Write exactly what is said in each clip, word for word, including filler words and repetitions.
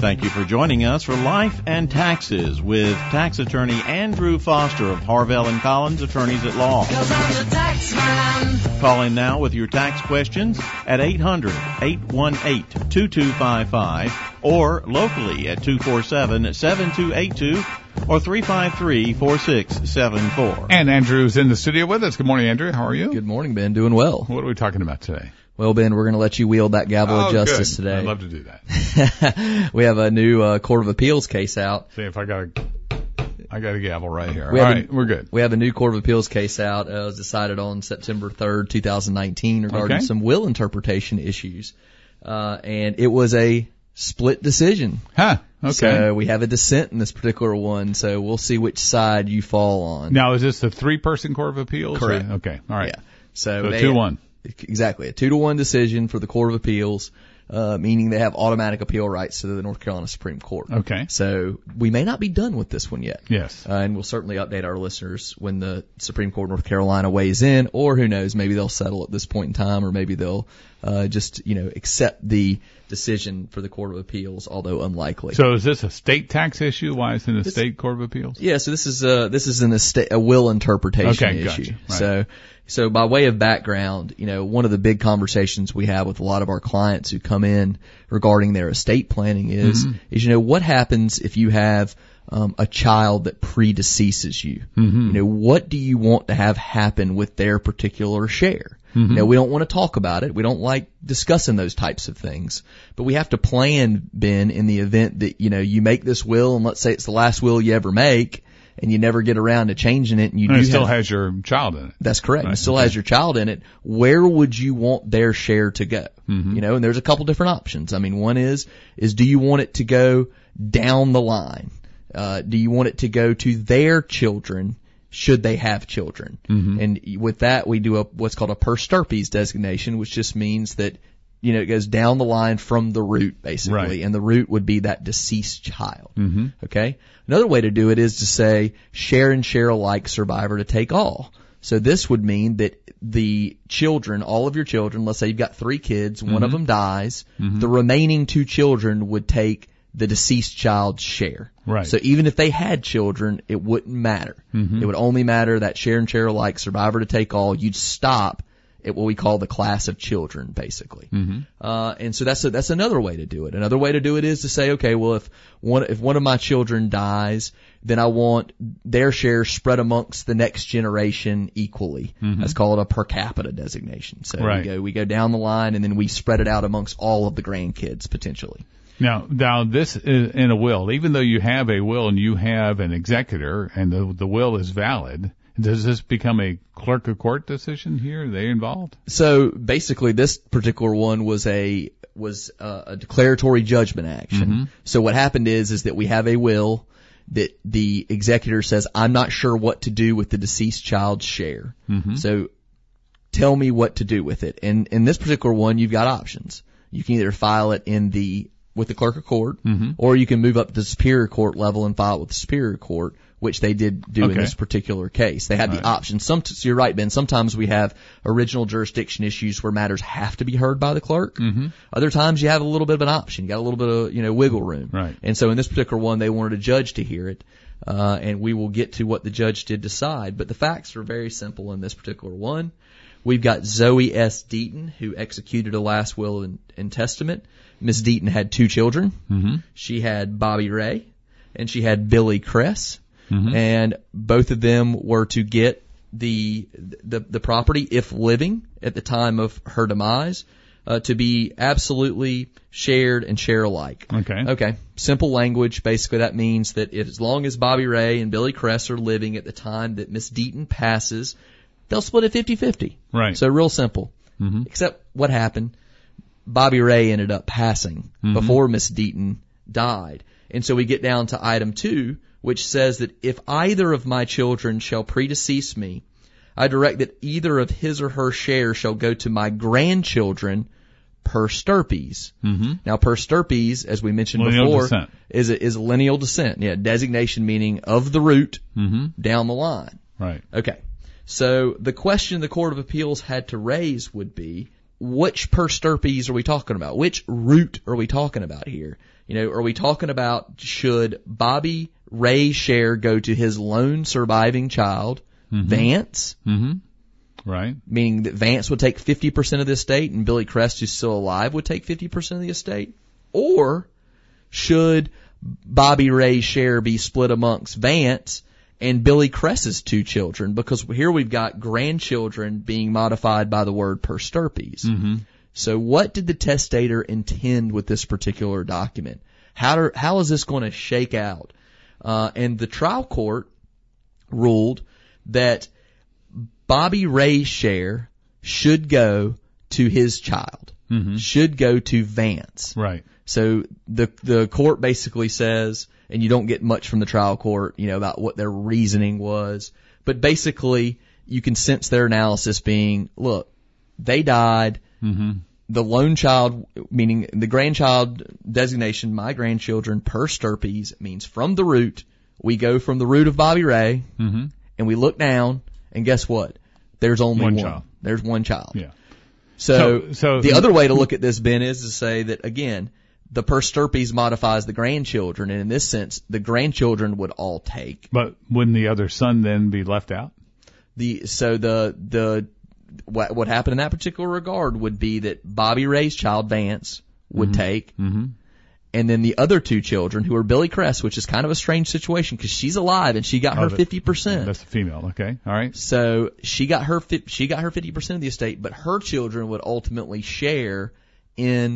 Thank you for joining us for Life and Taxes with tax attorney Andrew Foster of Harvell and Collins Attorneys at Law. 'Cause I'm the tax man. Call in now with your tax questions at eight hundred, eight one eight, two two five five or locally at two four seven, seven two eight two or three five three, four six seven four. And Andrew's in the studio with us. Good morning, Andrew. How are you? Good morning, Ben. Doing well. What are we talking about today? Well, Ben, we're going to let you wield that gavel oh, of justice good. today. I'd love to do that. We have a new uh, Court of Appeals case out. See if I got a, I got a gavel right here. We All have right, a, we're good. We have a new Court of Appeals case out. Uh, it was decided on September third, twenty nineteen regarding Okay. some will interpretation issues. Uh, and it was a split decision. Huh. Okay. So we have a dissent in this particular one, so we'll see which side you fall on. Now, is this the three-person Court of Appeals? Correct. Or- okay. All right. Yeah. So, So they- two one. Exactly. A two to one decision for the Court of Appeals, uh, meaning they have automatic appeal rights to the North Carolina Supreme Court. Okay. So we may not be done with this one yet. Yes. Uh, and we'll certainly update our listeners when the Supreme Court of North Carolina weighs in, or who knows, maybe they'll settle at this point in time, or maybe they'll, uh, just, you know, accept the decision for the Court of Appeals, although unlikely. So is this a state tax issue? Why is it a This- state Court of Appeals? Yeah, so this is uh this is an estate, a will interpretation Okay, issue. gotcha. Right. So so by way of background, you know, one of the big conversations we have with a lot of our clients who come in regarding their estate planning is Mm-hmm. is you know, what happens if you have um a child that predeceases you? Mm-hmm. You know, what do you want to have happen with their particular share? Mm-hmm. You know, we don't want to talk about it. We don't like discussing those types of things. But we have to plan, Ben, in the event that, you know, you make this will, and let's say it's the last will you ever make, and you never get around to changing it, and you And do it still have, has your child in it. that's correct. Right, It still okay. has your child in it. Where would you want their share to go? Mm-hmm. You know, and there's a couple different options. I mean, one is, is do you want it to go down the line? Uh, do you want it to go to their children? Should they have children? Mm-hmm. And with that, we do a what's called a per stirpes designation, which just means that, you know, it goes down the line from the root, basically, Right. and the root would be that deceased child. Mm-hmm. Okay. Another way to do it is to say share and share alike, survivor to take all. So this would mean that the children, all of your children, let's say you've got three kids, one of them dies, Mm-hmm. the remaining two children would take the deceased child's share. Right. So even if they had children, it wouldn't matter. Mm-hmm. It would only matter that share and share alike, survivor to take all. You'd stop at what we call the class of children, basically. Mm-hmm. Uh, and so that's a, that's another way to do it. Another way to do it is to say, okay, well, if one if one of my children dies, then I want their share spread amongst the next generation equally. Mm-hmm. That's called a per capita designation. So Right. we go we go down the line, and then we spread it out amongst all of the grandkids potentially. Now, now this is in a will. Even though you have a will and you have an executor and the, the will is valid, does this become a clerk of court decision here? Are they involved? So basically, this particular one was a was a, a declaratory judgment action. Mm-hmm. So what happened is is that we have a will that the executor says, I'm not sure what to do with the deceased child's share. Mm-hmm. So tell me what to do with it. And in this particular one, you've got options. You can either file it in the with the clerk of court, Mm-hmm. or you can move up to the superior court level and file it with the superior court, which they did do Okay. in this particular case. They had Right. the option. Some, so you're right, Ben. Sometimes we have original jurisdiction issues where matters have to be heard by the clerk. Mm-hmm. Other times you have a little bit of an option. You got a little bit of, you know, wiggle room. Right. And so in this particular one, they wanted a judge to hear it, uh, and we will get to what the judge did decide. But the facts are very simple in this particular one. We've got Zoe S. Deaton, who executed a last will and, and testament. Miss Deaton had two children. Mm-hmm. She had Bobby Ray, and she had Billy Kress. Mm-hmm. And both of them were to get the the, the property, if living at the time of her demise, uh, to be absolutely shared and share alike. Okay. Okay. Simple language. Basically, that means that if, as long as Bobby Ray and Billy Kress are living at the time that Miss Deaton passes, they'll split it fifty-fifty. Right. So real simple. Mm-hmm. Except what happened? Bobby Ray ended up passing Mm-hmm. before Miss Deaton died. And so we get down to item two, which says that if either of my children shall predecease me, I direct that either of his or her share shall go to my grandchildren per stirpes. Mm-hmm. Now, per stirpes, as we mentioned Lineal before, descent. is a, is a lineal descent. Yeah, designation meaning of the root Mm-hmm. down the line. Right. Okay. So the question the Court of Appeals had to raise would be, which per stirpes are we talking about? Which root are we talking about here? You know, are we talking about should Bobby Ray's share go to his lone surviving child, Mm-hmm. Vance? Mm-hmm. Right. Meaning that Vance would take fifty percent of the estate and Billy Crest, who's still alive, would take fifty percent of the estate? Or should Bobby Ray's share be split amongst Vance and Billy Crest's two children? Because here we've got grandchildren being modified by the word per stirpes. Mm-hmm. So what did the testator intend with this particular document? How do, how is this going to shake out? Uh, and the trial court ruled that Bobby Ray's share should go to his child, Mm-hmm. should go to Vance. Right. So the the court basically says, and you don't get much from the trial court, you know, about what their reasoning was, but basically you can sense their analysis being, look, they died. Mm-hmm. The lone child, meaning the grandchild designation, my grandchildren per stirpes, means from the root. We go from the root of Bobby Ray, Mm-hmm. and we look down, and guess what? There's only One one. child. There's one child. Yeah. So, So- so- the other way to look at this, Ben, is to say that, again, the per stirpes modifies the grandchildren, and in this sense, the grandchildren would all take. But wouldn't the other son then be left out? The So the, the what, what happened in that particular regard would be that Bobby Ray's child, Vance, would Mm-hmm. take, Mm-hmm. and then the other two children, who are Billy Crest, which is kind of a strange situation because she's alive and she got her Oh, that- fifty percent. That's the female. Okay. All right. So she got her fi- she got her fifty percent of the estate, but her children would ultimately share in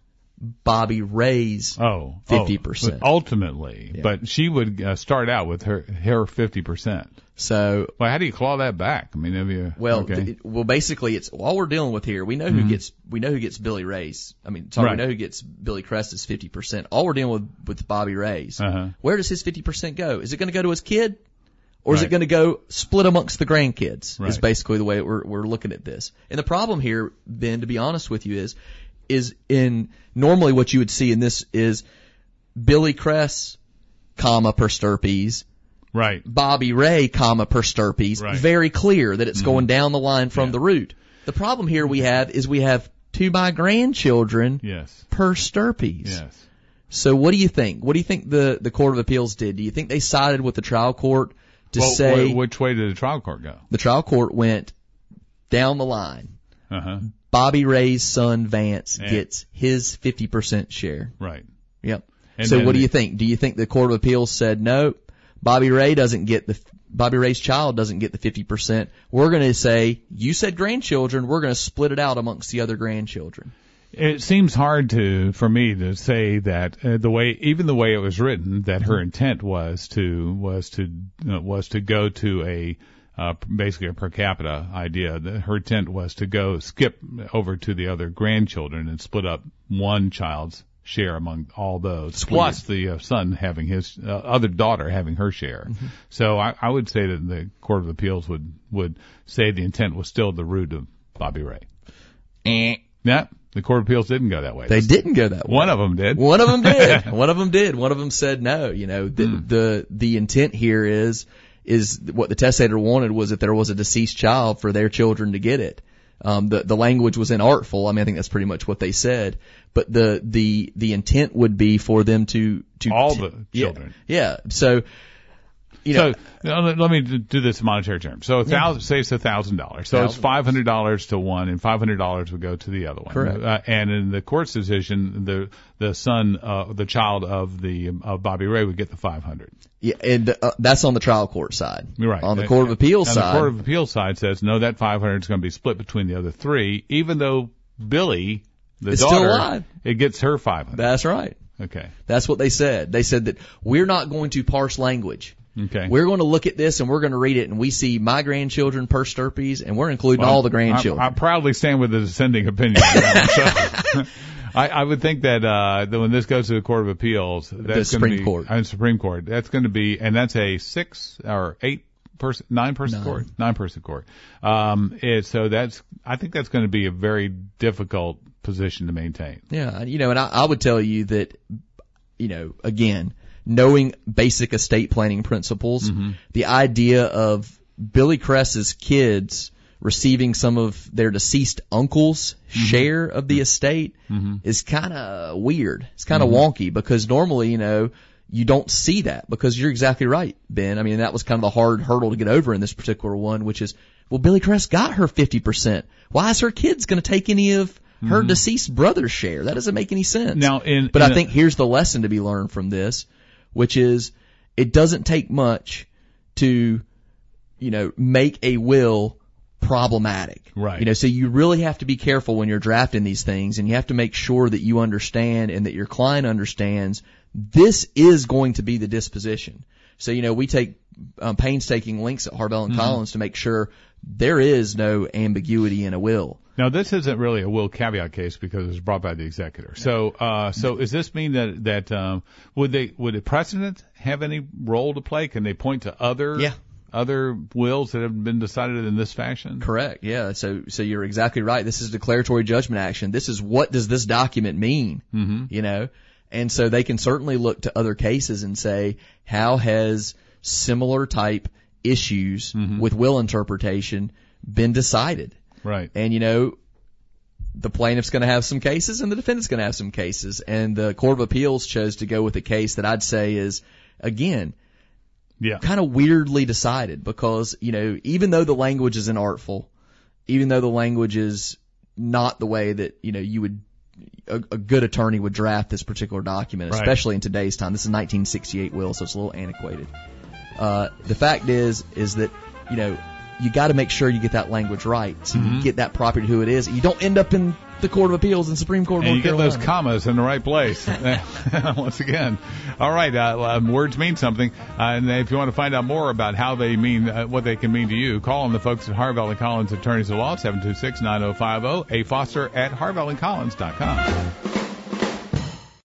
Bobby Ray's Oh, fifty oh, percent. but ultimately, Yeah. but she would uh, start out with her her fifty percent. So, Well, how do you claw that back? I mean, have you? well, okay. th- well, basically, it's all we're dealing with here. We know who gets we know who gets Billy Ray's. I mean, sorry, Right. we know who gets Billy Crest's fifty percent. All we're dealing with with Bobby Ray's. Uh-huh. Where does his fifty percent go? Is it going to go to his kid, or is it Right. going to go split amongst the grandkids? Is Right. basically the way we're we're looking at this. And the problem here, Ben, to be honest with you, is is in normally what you would see in this is Billy Crest, comma per stirpes, Right. Bobby Ray, comma per stirpes. Right. Very clear that it's going down the line from Yeah. the root. The problem here we have is we have to my grandchildren Yes. per stirpes. Yes. So what do you think? What do you think the, the Court of Appeals did? Do you think they sided with the trial court to Well, say wh- which way did the trial court go? the trial court went down the line? Uh huh. Bobby Ray's son Vance Yeah. gets his fifty percent share. Right. Yep. And so then what do the- you think? Do you think the Court of Appeals said, no, Bobby Ray doesn't get the, Bobby Ray's child doesn't get the fifty percent. We're going to say, you said grandchildren, we're going to split it out amongst the other grandchildren. It seems hard to for me to say that uh, the way, even the way it was written, that her intent was to was to uh, was to go to a uh, basically a per capita idea. That her intent was to go skip over to the other grandchildren and split up one child's share among all those, It's plus the uh, son having his uh, other daughter having her share. Mm-hmm. So I, I would say that the Court of Appeals would would say the intent was still the root of Bobby Ray. Eh. Yeah, the Court of Appeals didn't go that way. They didn't go that way. One of them did. One of them did. One of them did. One of them said no. You know, the, Hmm. the, the intent here is, is what the testator wanted was that there was a deceased child for their children to get it. Um, the, the language was inartful. I mean, I think that's pretty much what they said. But the, the, the intent would be for them to, to, All to- the yeah, children. Yeah. So, you know, So now let let me do this in monetary terms. So a thousand, say it's a thousand dollars. So it's Thousand five hundred dollars to one, and five hundred dollars would go to the other one. Correct. Uh, and in the court's decision, the the son, uh, the child of the of Bobby Ray would get the five hundred. yeah, and uh, that's on the trial court side. You're right. On the Court of Appeals and side. the Court of Appeals side says no, that five hundred is going to be split between the other three, even though Billy, the Is still daughter, alive. it gets her five hundred. That's right. Okay. That's what they said. They said that we're not going to parse language. Okay. We're going to look at this and we're going to read it, and we see my grandchildren per stirpes, and we're including Well, all the grandchildren. I, I proudly stand with the dissenting opinion. so, I, I would think that, uh, that when this goes to the Court of Appeals, that's going to Supreme be, Court. uh, Supreme Court, that's going to be, and that's a six or eight person, nine person Nine. court, nine person court. Um, it, so that's, I think that's going to be a very difficult position to maintain. Yeah, you know, and I, I would tell you that, you know, again, knowing basic estate planning principles, Mm-hmm. the idea of Billy Cress's kids receiving some of their deceased uncle's Mm-hmm. share of the estate Mm-hmm. is kind of weird. It's kind of Mm-hmm. wonky because normally, you know, you don't see that because you're exactly right, Ben. I mean, that was kind of the hard hurdle to get over in this particular one, which is, well, Billy Crest got her fifty percent. Why is her kids going to take any of her Mhm. deceased brother's share? That doesn't make any sense. Now, in, but in I a- think here's the lesson to be learned from this, which is it doesn't take much to, you know, make a will problematic. Right. You know, so you really have to be careful when you're drafting these things, and you have to make sure that you understand and that your client understands this is going to be the disposition. So, you know, we take um, painstaking links at Harvell and Mhm. Collins to make sure there is no ambiguity in a will. Now, this isn't really a will caveat case because it was brought by the executor. So, uh, so does this mean that that um, would they would a precedent have any role to play? Can they point to other Yeah. other wills that have been decided in this fashion? Correct. Yeah. So, so you're exactly right. This is declaratory judgment action. This is what does this document mean? Mm-hmm. You know, and so they can certainly look to other cases and say, how has similar type issues Mhm. with will interpretation been decided? Right. And, you know, the plaintiff's going to have some cases and the defendant's going to have some cases. And the Court of Appeals chose to go with a case that I'd say is, again, Yeah. kind of weirdly decided because, you know, even though the language is inartful, even though the language is not the way that, you know, you would, a, a good attorney would draft this particular document, Right. especially in today's time. This is nineteen sixty-eight will, so it's a little antiquated. Uh, the fact is, is that, you know, you got to make sure you get that language right, so Mhm. you get that property to who it is. You don't end up in the Court of Appeals and Supreme Court of And you North get those Carolina. commas in the right place. Once again. All right. Uh, um, words mean something. Uh, and if you want to find out more about how they mean, uh, what they can mean to you, call on the folks at Harvell and Collins Attorneys at Law, seven two six, nine oh five oh, A Foster at harvell and collins dot com.